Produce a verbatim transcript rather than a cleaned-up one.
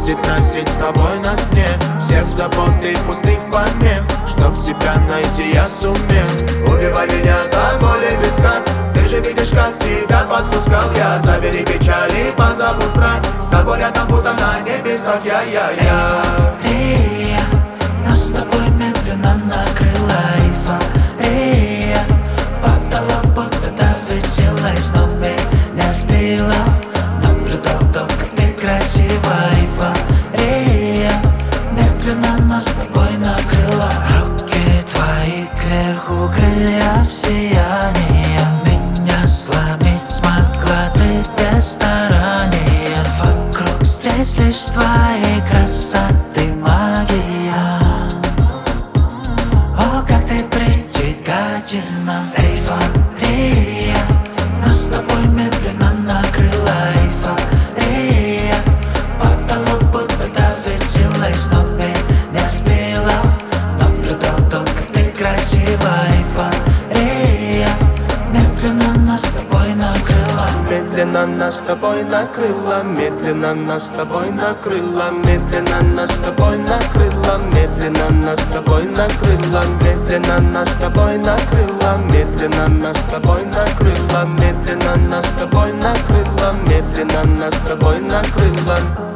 будет носить с тобой на сне всех забот и пустых помех. Чтоб себя найти я сумел. Убивай меня до боли в висках. Ты же видишь, как тебя подпускал я. Забери печали, позабудь страх. С тобой рядом, будто на небесах я-я-я. Эйфория, нас с тобой медленно накрыла эйфория. Падала, будто до веселой, но меня сбила. Наблюдал то, как ты красива. Эйфория, медленно нас с тобой накрыла. Руки твои кверху, крылья в сиянии. Меня сломить смогла ты без старания. Вокруг здесь лишь твоей красоты магия. О, как ты притягательна. Эйфория, нас с тобой медленно накрыла. Эйфория, падала, будто до веселой, но меня сбила. Наблюдал то, как ты красива. Эйфория, медленно нас с тобой накрыла. Медленно нас с тобой накрыла, медленно нас с тобой накрыла, медленно нас с тобой накрыла, медленно нас с тобой накрыла, медленно нас с тобой накрыла, медленно нас с тобой накрыла, медленно нас с тобой накрыла, медленно нас с тобой накрыла.